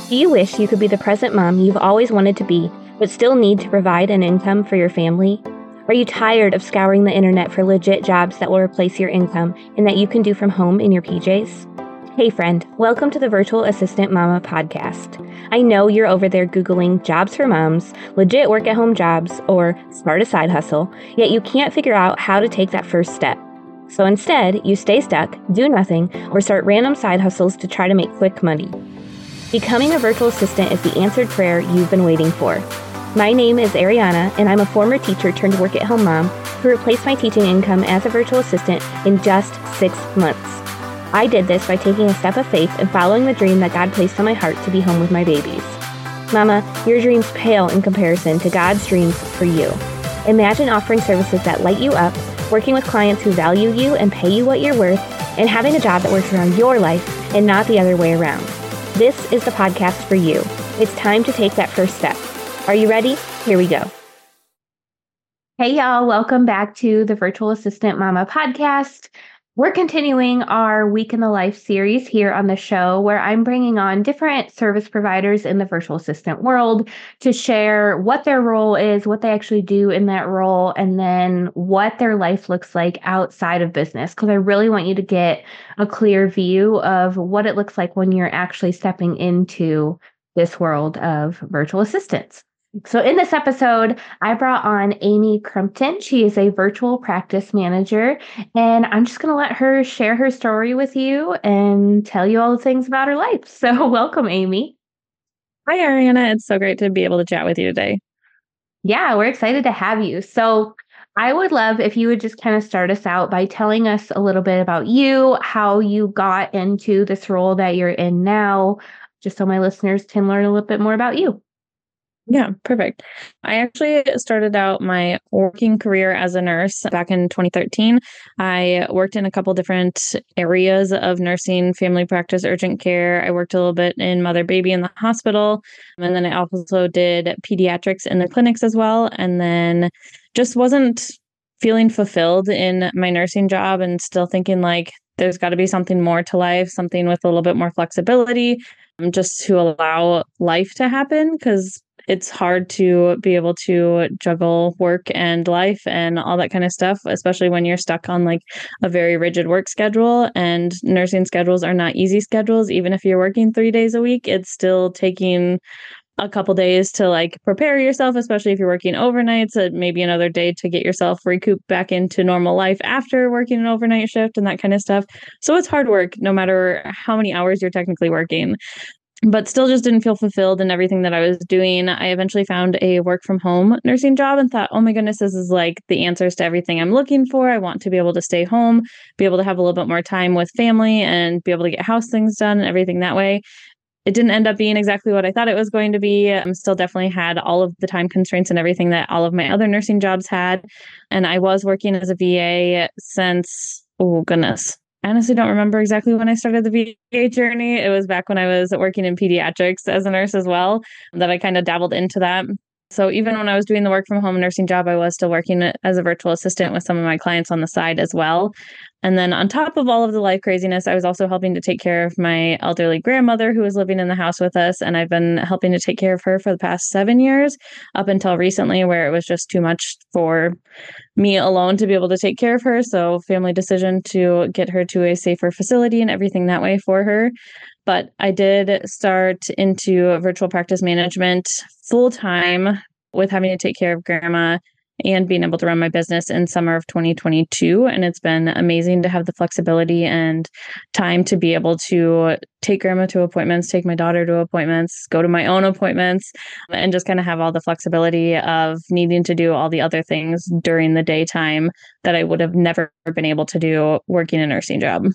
Do you wish you could be the present mom you've always wanted to be, but still need to provide an income for your family? Are you tired of scouring the internet for legit jobs that will replace your income and that you can do from home in your PJs? Hey friend, welcome to the Virtual Assistant Mama podcast. I know you're over there Googling jobs for moms, legit work at home jobs, or start a side hustle, yet you can't figure out how to take that first step. So instead, you stay stuck, do nothing, or start random side hustles to try to make quick money. Becoming a virtual assistant is the answered prayer you've been waiting for. My name is Ariana, and I'm a former teacher turned work-at-home mom who replaced my teaching income as a virtual assistant in just 6 months. I did this by taking a step of faith and following the dream that God placed on my heart to be home with my babies. Mama, your dreams pale in comparison to God's dreams for you. Imagine offering services that light you up, working with clients who value you and pay you what you're worth, and having a job that works around your life and not the other way around. This is the podcast for you. It's time to take that first step. Are you ready? Here we go. Hey y'all, welcome back to the Virtual Assistant Mama podcast. We're continuing our Week in the Life series here on the show where I'm bringing on different service providers in the virtual assistant world to share what their role is, what they actually do in that role, and then what their life looks like outside of business. Because I really want you to get a clear view of what it looks like when you're actually stepping into this world of virtual assistants. So in this episode, I brought on Amy Crumpton. She is a virtual practice manager, and I'm just going to let her share her story with you and tell you all the things about her life. So welcome, Amy. Hi, Ariana. It's so great to be able to chat with you today. Yeah, we're excited to have you. So I would love if you would just kind of start us out by telling us a little bit about you, how you got into this role that you're in now, just so my listeners can learn a little bit more about you. Yeah, perfect. I actually started out my working career as a nurse back in 2013. I worked in a couple different areas of nursing, family practice, urgent care. I worked a little bit in mother baby in the hospital. And then I also did pediatrics in the clinics as well. And then just wasn't feeling fulfilled in my nursing job and still thinking like there's got to be something more to life, something with a little bit more flexibility, just to allow life to happen, because it's hard to be able to juggle work and life and all that kind of stuff, especially when you're stuck on like a very rigid work schedule, and nursing schedules are not easy schedules. Even if you're working 3 days a week, it's still taking a couple days to like prepare yourself, especially if you're working overnights, maybe another day to get yourself recouped back into normal life after working an overnight shift and that kind of stuff. So it's hard work no matter how many hours you're technically working, but still just didn't feel fulfilled in everything that I was doing. I eventually found a work from home nursing job and thought, oh my goodness, this is like the answers to everything I'm looking for. I want to be able to stay home, be able to have a little bit more time with family and be able to get house things done and everything that way. It didn't end up being exactly what I thought it was going to be. Still definitely had all of the time constraints and everything that all of my other nursing jobs had. And I was working as a VA since, oh goodness, I honestly don't remember exactly when I started the VA journey. It was back when I was working in pediatrics as a nurse as well, that I kind of dabbled into that. So even when I was doing the work from home nursing job, I was still working as a virtual assistant with some of my clients on the side as well. And then on top of all of the life craziness, I was also helping to take care of my elderly grandmother who was living in the house with us. And I've been helping to take care of her for the past 7 years, up until recently, where it was just too much for me alone to be able to take care of her. So family decision to get her to a safer facility and everything that way for her. But I did start into virtual practice management full time with having to take care of grandma and being able to run my business in summer of 2022. And it's been amazing to have the flexibility and time to be able to take grandma to appointments, take my daughter to appointments, go to my own appointments, and just kind of have all the flexibility of needing to do all the other things during the daytime that I would have never been able to do working a nursing job.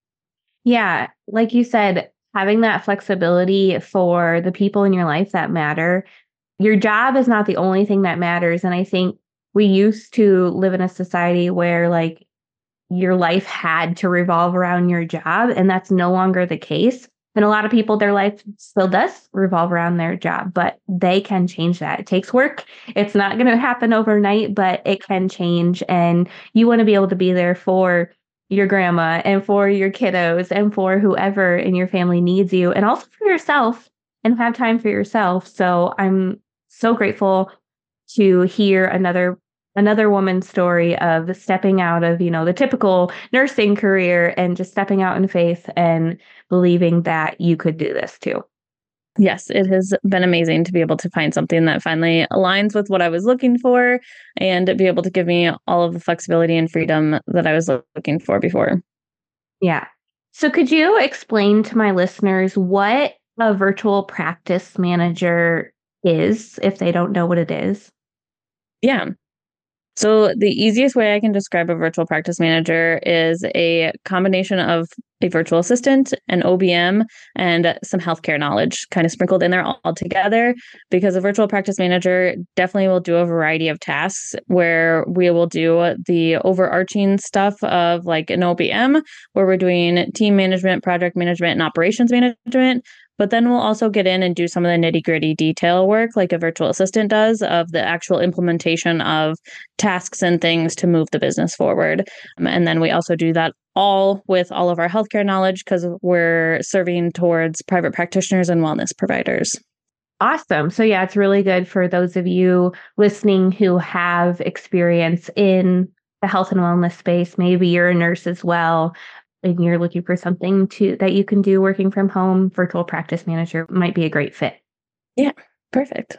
Yeah, like you said, having that flexibility for the people in your life that matter. Your job is not the only thing that matters. And I think we used to live in a society where like your life had to revolve around your job, and that's no longer the case. And a lot of people, their life still does revolve around their job, but they can change that. It takes work. It's not going to happen overnight, but it can change. And you want to be able to be there for your grandma and for your kiddos and for whoever in your family needs you, and also for yourself. and have time for yourself. So I'm so grateful to hear another woman's story of stepping out of, the typical nursing career and just stepping out in faith and believing that you could do this too. Yes, it has been amazing to be able to find something that finally aligns with what I was looking for and be able to give me all of the flexibility and freedom that I was looking for before. Yeah. So could you explain to my listeners what a virtual practice manager is if they don't know what it is? Yeah. So the easiest way I can describe a virtual practice manager is a combination of a virtual assistant, an OBM, and some healthcare knowledge kind of sprinkled in there all together, because a virtual practice manager definitely will do a variety of tasks where we will do the overarching stuff of like an OBM, where we're doing team management, project management, and operations management. But then we'll also get in and do some of the nitty gritty detail work like a virtual assistant does of the actual implementation of tasks and things to move the business forward. And then we also do that all with all of our healthcare knowledge because we're serving towards private practitioners and wellness providers. Awesome. So yeah, it's really good for those of you listening who have experience in the health and wellness space. Maybe you're a nurse as well, and you're looking for something that you can do working from home. Virtual practice manager might be a great fit. Yeah, perfect.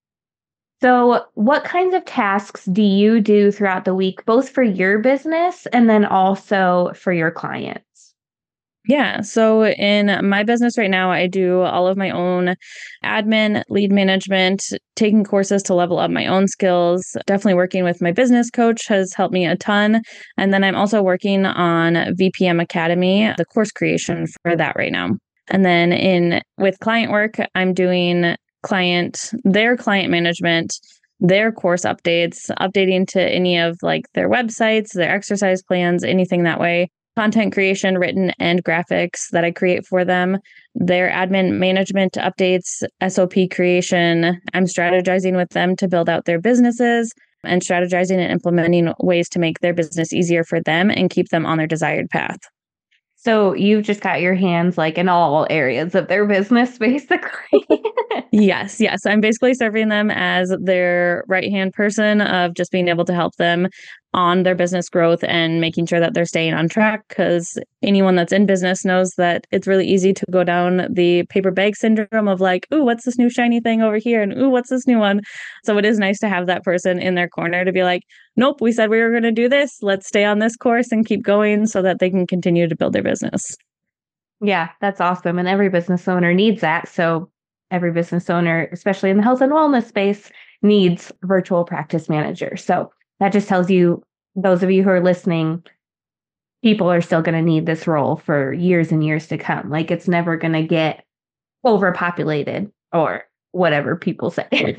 So, what kinds of tasks do you do throughout the week, both for your business and then also for your clients? Yeah. So in my business right now, I do all of my own admin, lead management, taking courses to level up my own skills. Definitely working with my business coach has helped me a ton. And then I'm also working on VPM Academy, the course creation for that right now. And then with client work, I'm doing their client management, their course updates, updating to any of like their websites, their exercise plans, anything that way. Content creation, written and graphics that I create for them, their admin management updates, SOP creation. I'm strategizing with them to build out their businesses and strategizing and implementing ways to make their business easier for them and keep them on their desired path. So you've just got your hands like in all areas of their business, basically. Yes. I'm basically serving them as their right-hand person of just being able to help them on their business growth and making sure that they're staying on track, because anyone that's in business knows that it's really easy to go down the paper bag syndrome of like, ooh, what's this new shiny thing over here? And ooh, what's this new one? So it is nice to have that person in their corner to be like, nope, we said we were going to do this. Let's stay on this course and keep going so that they can continue to build their business. Yeah, that's awesome. And every business owner needs that. So every business owner, especially in the health and wellness space, needs virtual practice manager. So that just tells you, those of you who are listening, people are still going to need this role for years and years to come. Like it's never going to get overpopulated or whatever people say.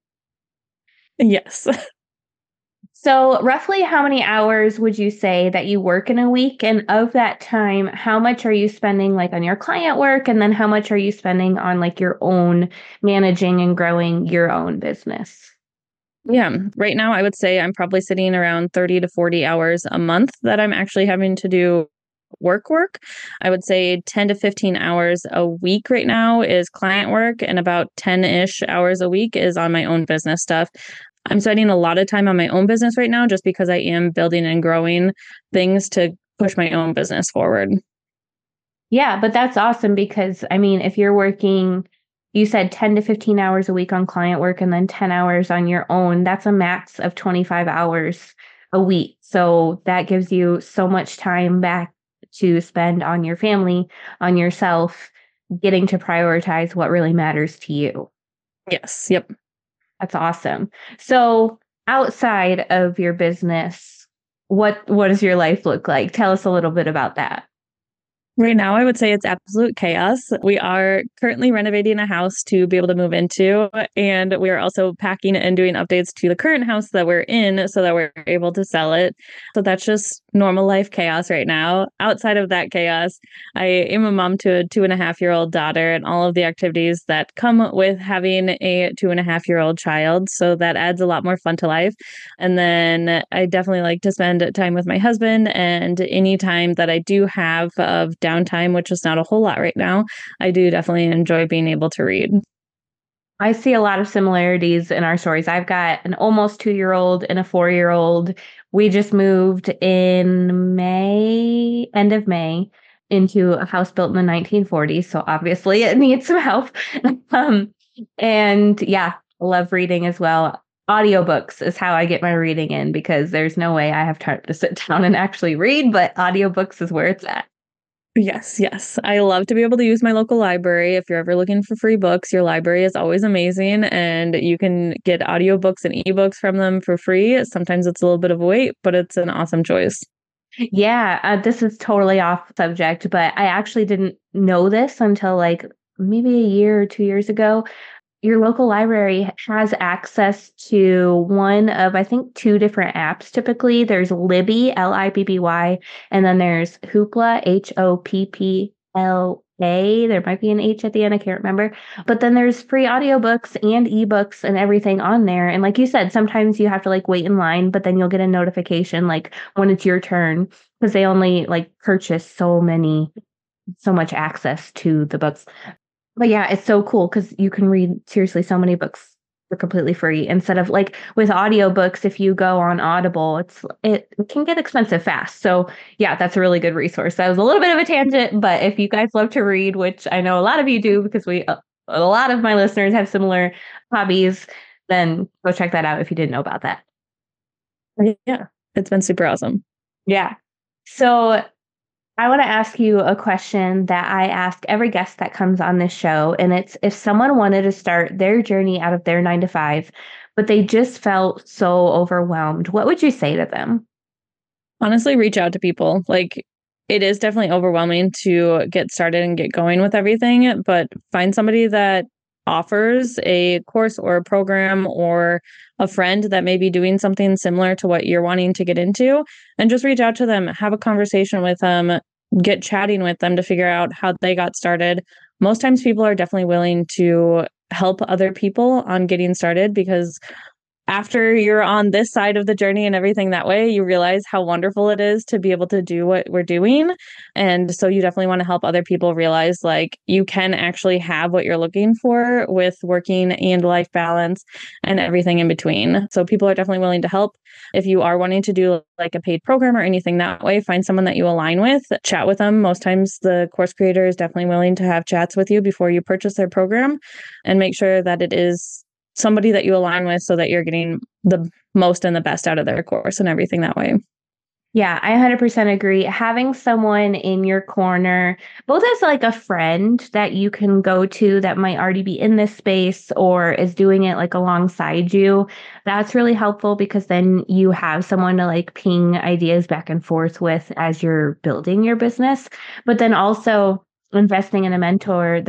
Yes. So, roughly how many hours would you say that you work in a week? And of that time, how much are you spending like on your client work? And then how much are you spending on like your own managing and growing your own business? Yeah. Right now, I would say I'm probably sitting around 30 to 40 hours a month that I'm actually having to do work. I would say 10 to 15 hours a week right now is client work, and about 10-ish hours a week is on my own business stuff. I'm spending a lot of time on my own business right now just because I am building and growing things to push my own business forward. Yeah, but that's awesome because I mean, if you're working, you said 10 to 15 hours a week on client work and then 10 hours on your own, that's a max of 25 hours a week. So that gives you so much time back to spend on your family, on yourself, getting to prioritize what really matters to you. Yes. Yep. That's awesome. So outside of your business, what does your life look like? Tell us a little bit about that. Right now, I would say it's absolute chaos. We are currently renovating a house to be able to move into, and we are also packing and doing updates to the current house that we're in so that we're able to sell it. So that's just normal life chaos right now. Outside of that chaos, I am a mom to a 2.5-year-old daughter and all of the activities that come with having a 2.5-year-old child. So that adds a lot more fun to life. And then I definitely like to spend time with my husband, and any time that I do have of downtime, which is not a whole lot right now, I do definitely enjoy being able to read. I see a lot of similarities in our stories. I've got an almost 2-year-old and a 4-year-old. We just moved in May, end of May, into a house built in the 1940s. So obviously it needs some help. um, and yeah, love reading as well. Audiobooks is how I get my reading in because there's no way I have time to sit down and actually read, but audiobooks is where it's at. Yes, yes. I love to be able to use my local library. If you're ever looking for free books, your library is always amazing, and you can get audiobooks and ebooks from them for free. Sometimes it's a little bit of a wait, but it's an awesome choice. Yeah, this is totally off subject, but I actually didn't know this until like maybe a year or 2 years ago. Your local library has access to one of, I think, two different apps typically. There's Libby, Libby, and then there's Hoopla, Hoppla. There might be an H at the end, I can't remember. But then there's free audiobooks and ebooks and everything on there. And like you said, sometimes you have to like wait in line, but then you'll get a notification like when it's your turn because they only like purchase so much access to the books. But yeah, it's so cool because you can read seriously so many books for completely free instead of like with audiobooks, if you go on Audible, it can get expensive fast. So yeah, that's a really good resource. That was a little bit of a tangent, but if you guys love to read, which I know a lot of you do because a lot of my listeners have similar hobbies, then go check that out if you didn't know about that. Yeah, it's been super awesome. Yeah. So I want to ask you a question that I ask every guest that comes on this show. And it's if someone wanted to start their journey out of their 9 to 5, but they just felt so overwhelmed, what would you say to them? Honestly, reach out to people. Like, it is definitely overwhelming to get started and get going with everything, but find somebody that offers a course or a program or a friend that may be doing something similar to what you're wanting to get into, and just reach out to them, have a conversation with them, get chatting with them to figure out how they got started. Most times people are definitely willing to help other people on getting started because after you're on this side of the journey and everything that way, you realize how wonderful it is to be able to do what we're doing. And so you definitely want to help other people realize like you can actually have what you're looking for with working and life balance and everything in between. So people are definitely willing to help. If you are wanting to do like a paid program or anything that way, find someone that you align with, chat with them. Most times the course creator is definitely willing to have chats with you before you purchase their program, and make sure that it is somebody that you align with so that you're getting the most and the best out of their course and everything that way. Yeah, I 100% agree. Having someone in your corner, both as like a friend that you can go to that might already be in this space or is doing it like alongside you, that's really helpful because then you have someone to like ping ideas back and forth with as you're building your business. But then also investing in a mentor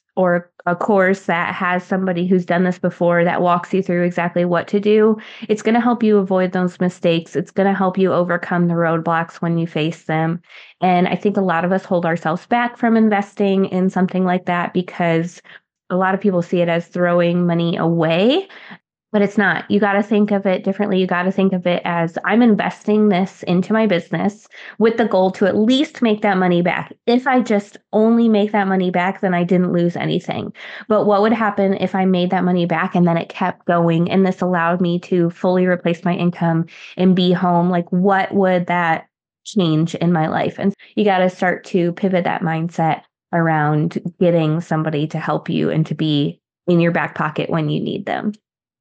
or a course that has somebody who's done this before that walks you through exactly what to do. It's going to help you avoid those mistakes. It's going to help you overcome the roadblocks when you face them. And I think a lot of us hold ourselves back from investing in something like that because a lot of people see it as throwing money away. But it's not. You got to think of it differently. You got to think of it as I'm investing this into my business with the goal to at least make that money back. If I just only make that money back, then I didn't lose anything. But what would happen if I made that money back and then it kept going and this allowed me to fully replace my income and be home? Like, what would that change in my life? And you got to start to pivot that mindset around getting somebody to help you and to be in your back pocket when you need them.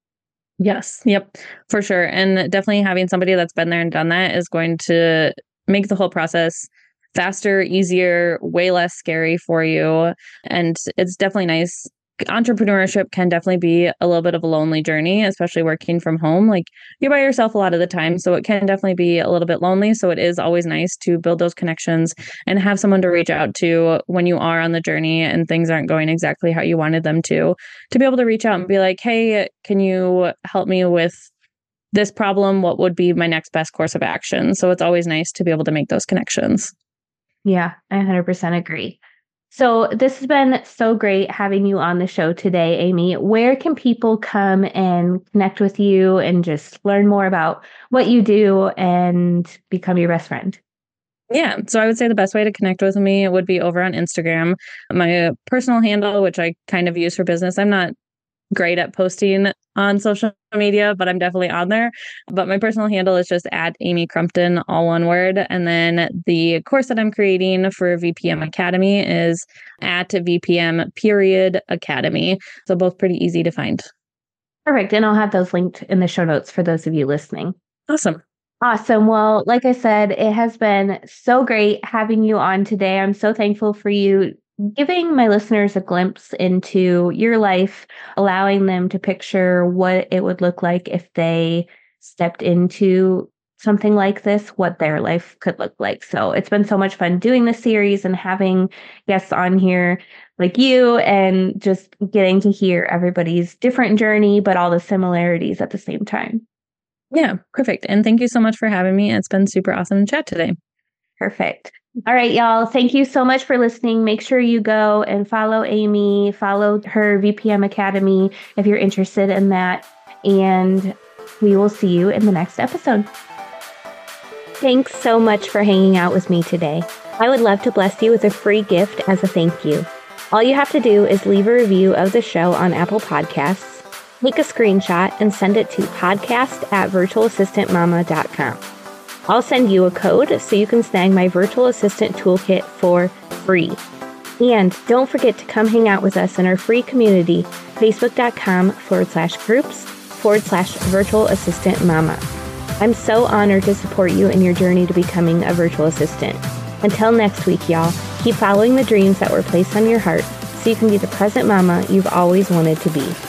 Yes. Yep. For sure. And definitely having somebody that's been there and done that is going to make the whole process faster, easier, way less scary for you. And it's definitely nice. Entrepreneurship can definitely be a little bit of a lonely journey, especially working from home. Like you're by yourself a lot of the time. So it can definitely be a little bit lonely. So it is always nice to build those connections and have someone to reach out to when you are on the journey and things aren't going exactly how you wanted them to be able to reach out and be like, hey, can you help me with this problem, what would be my next best course of action? So it's always nice to be able to make those connections. Yeah, I 100% agree. So this has been so great having you on the show today, Amy. Where can people come and connect with you and just learn more about what you do and become your best friend? Yeah. So I would say the best way to connect with me would be over on Instagram. My personal handle, which I kind of use for business. I'm not great at posting on social media, but I'm definitely on there. But my personal handle is just at Amy Crumpton, all one word. And then the course that I'm creating for VPM Academy is at VPM_Academy. So both pretty easy to find. Perfect. And I'll have those linked in the show notes for those of you listening. Awesome. Awesome. Well, like I said, it has been so great having you on today. I'm so thankful for you giving my listeners a glimpse into your life, allowing them to picture what it would look like if they stepped into something like this, what their life could look like. So it's been so much fun doing this series and having guests on here like you and just getting to hear everybody's different journey, but all the similarities at the same time. Yeah, perfect. And thank you so much for having me. It's been super awesome to chat today. Perfect. All right, y'all. Thank you so much for listening. Make sure you go and follow Amy, follow her VPM Academy if you're interested in that. And we will see you in the next episode. Thanks so much for hanging out with me today. I would love to bless you with a free gift as a thank you. All you have to do is leave a review of the show on Apple Podcasts. Take a screenshot and send it to podcast@virtualassistantmama.com. I'll send you a code so you can snag my virtual assistant toolkit for free. And don't forget to come hang out with us in our free community, facebook.com/groups/virtual assistant mama. I'm so honored to support you in your journey to becoming a virtual assistant. Until next week, y'all, keep following the dreams that were placed on your heart so you can be the present mama you've always wanted to be.